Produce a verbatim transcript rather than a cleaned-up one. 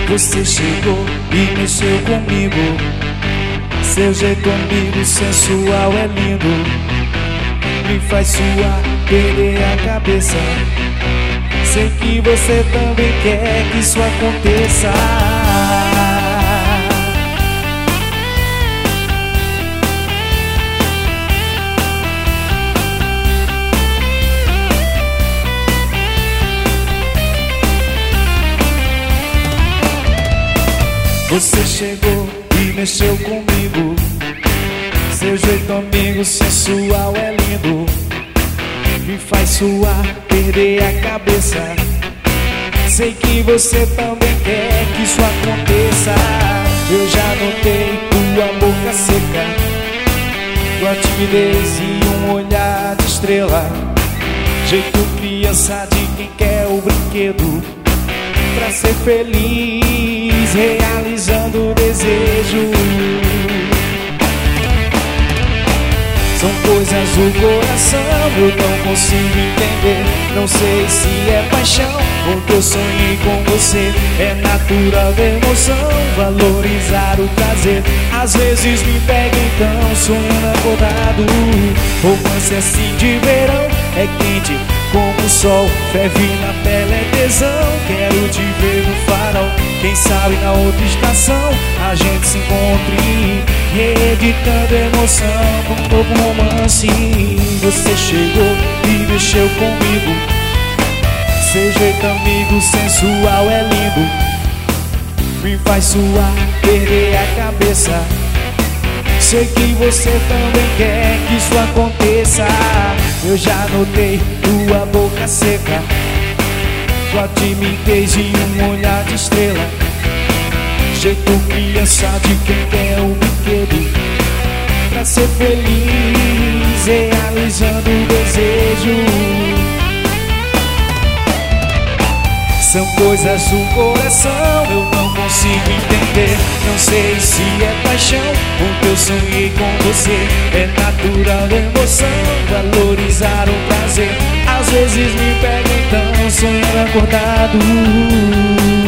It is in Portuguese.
Você chegou e mexeu comigo. Seu jeito amigo sensual é lindo, me faz suar, perder a cabeça. Sei que você também quer que isso aconteça. Você chegou e mexeu comigo. Seu jeito amigo sensual é lindo, me faz suar, perder a cabeça. Sei que você também quer que isso aconteça. Eu já notei tua boca seca, tua timidez e um olhar de estrela. Jeito criança de quem quer o brinquedo pra ser feliz, realizando o desejo. São coisas do coração, eu não consigo entender. Não sei se é paixão, porque eu sonhei com você. É natural da emoção, valorizar o prazer. Às vezes me pega então, sonhando acordado. Romance assim de verão, é quente como o sol, ferve na pele, é tesão. Quero te ver no farol, quem sabe na outra estação a gente se encontre, reeditando emoção com um novo romance. Você chegou e mexeu comigo. Seu jeito amigo sensual é lindo, me faz suar, perder a cabeça. Sei que você também quer que isso aconteça. Eu já notei tua boca seca, tua timidez e um olhar de estrela. Jeito criança de quem quer o brinquedo pra ser feliz, realizando o desejo. São coisas do coração, eu não consigo entender. Não sei se é paixão, porque eu sonhei com você. É natural da emoção, valorizar o prazer. Às vezes me pega então, sonhando acordado.